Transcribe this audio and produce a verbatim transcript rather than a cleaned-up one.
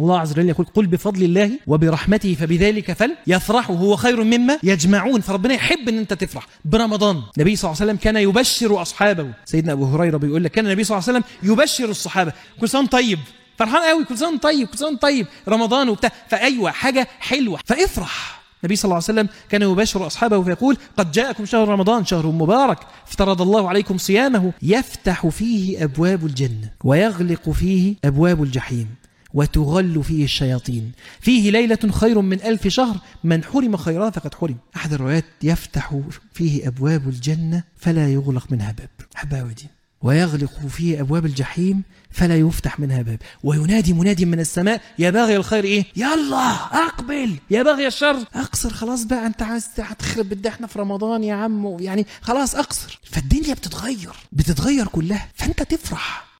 الله عز وجل يقول قل بفضل الله وبرحمته فبذلك فليفرحوا هو خير مما يجمعون. فربنا يحب ان انت تفرح برمضان. النبي صلى الله عليه وسلم كان يبشر اصحابه. سيدنا ابو هريره بيقول لك كان النبي صلى الله عليه وسلم يبشر الصحابه كل سنه طيب، فرحان قوي، كل سنه طيب، كل سنه طيب، رمضان وبتاع، فايوه حاجه حلوه فافرح. النبي صلى الله عليه وسلم كان يبشر أصحابه فيقول قد جاءكم شهر رمضان شهر مبارك افترض الله عليكم صيامه يفتح فيه أبواب الجنة ويغلق فيه أبواب الجحيم وتغل فيه الشياطين فيه ليلة خير من ألف شهر من حرم خيرها فقد حرم. أحد الروايات يفتح فيه أبواب الجنة فلا يغلق منها باب، حباوي دي، ويغلق فيه أبواب الجحيم فلا يفتح منها باب، وينادي منادي من السماء يا باغي الخير ايه يلا اقبل، يا باغي الشر اقصر، خلاص بقى انت عايز هتخرب بدي احنا في رمضان يا عم، يعني خلاص اقصر. فالدنيا بتتغير بتتغير كلها، فانت تفرح.